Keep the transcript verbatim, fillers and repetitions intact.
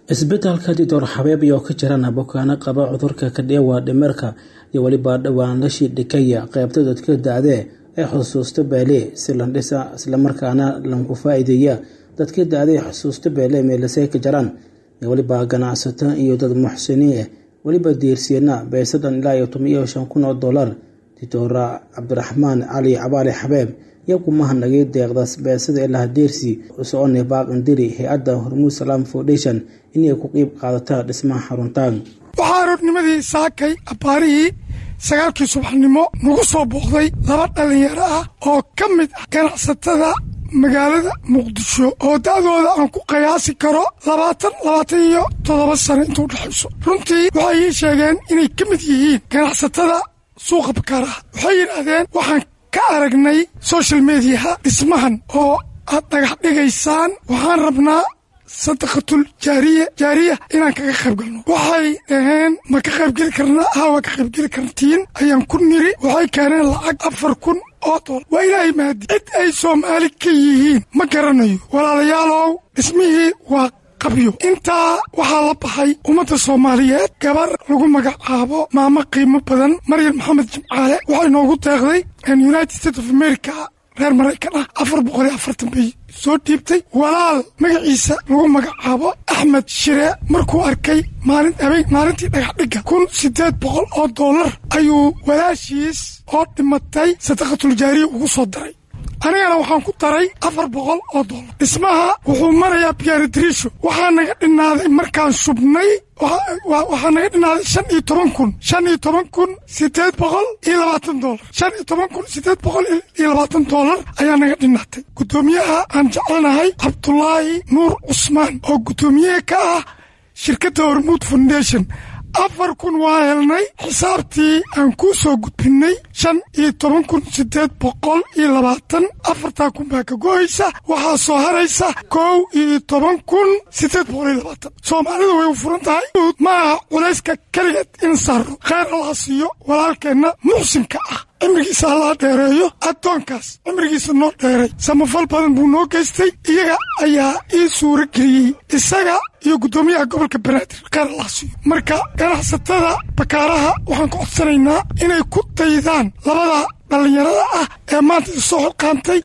isbitaalka Dr. Xabeeb iyo ka jirana bukaana qaba cudurka ka dheewa dhimirka iyo waliba dhawaan la shidhikaya qaybta dadka daade ay xusuusta beele si la dhisa isla markaana lagu faa'iideeya dadka daade xusuusta beele meelasay ka jiraan iyo waliba ganacsato iyo dad muxsiniin waliba diirsiyana beesadan ilaa iyo toban iyo shan kun oo dollar Dr. Cabdiraxmaan Ali Cabaale Xabeeb yaku mahanagay deeqdas beesada ilaa diirsi soo neebaq indiri hay'adda Hormuud Salaam Foundation inay ku qeyb qaadataa dhismaha xaruntaan waxaarnimadii saakay abaarihi sagaalkii subaxnimo nagu soo booqday laba dhalinyaro ah oo ka mid ah ganacsatada magaalada Muqdisho oo daadooda aan ku qiyaasi karo labaatan labaatan iyo toddoba sano intuu dhaxayso runtii waxay sheegeen inay ka mid yihiin ganacsatada suuqa bakaaraha waxay yiraahdeen waxaan ka aragnay social media dhismahan oo aad dhagax dhigaysaan waxaan rabnaa sadaqatul jaariya jaariya inaan kaga qayb galno waxay dhaheen ma ka qayb gali karnaa haa waa ka qayb gali kartiin ayaan ku niri waxay keeneen lacag afar kun oo dollar waa ilaahay mahadi cid ay Soomaali ka yihiin ma garanayo walaalayaalow dhismihii waa qabyo intaa waxaa la baxay ummadda Soomaaliyeed gabar lagu magacaabo maamo qiimo badan Maryam Maxamed Jimcaale waxay noogu deeqday in United States of America reer Mareykan ah afar boqol iyo afartan bay soo dhiibtay walaal magaciisa lagu magacaabo Axmed Shire markuu arkay maalin habeen maalintii dhagax dhiga kun sideed boqol oo dollar ayuu walaashiis oo dhimatay sadaqatul jaariya ugu soo diray anigana waxaan ku daray afar boqol oo dollar dhismaha wuxuu marayaa biyaaridriisho waxaa naga dhinaaday markaan subnay waxaa naga dhinaaday shan iyo toban kun shan iyo toban kun sideed boqol iyo labaatan dollar shan iyo toban kun sideed boqol iyo labaatan dollar ayaa naga dhinaatay guddoomiyaha aan jecelnahay Cabdullaahi Nuur Cusmaan oo guddoomiyaha ka ah shirkadda Hormuud Foundation afar kun waa helnay xisaabtii aan ku soo gudbinay shan iyo toban kun sideed boqol iyo labaatan afartaa kun baa ka go'aysa waxaa soo haraysa kow iyo toban kun sideed boqol iyo labaatan Soomaalidu way u furan tahay maaha culayska kaligeed in saaro khayr Allah siiyo walaalkeenna muxsinka ah cimrigiisa Allah dheereeyo addoonkaas cimrigiisa noo dheeray samafal badan buu noo geystay iyaga ayaa ii suura geliyey isaga iyo guddoomiyaha gobolka Banaadir khayr Allah siiyo marka ganacsatada bakaaraha waxaan ku codsanaynaa inay ku daydaan labada dhalinyarada ah ee maanta soo xilqaantay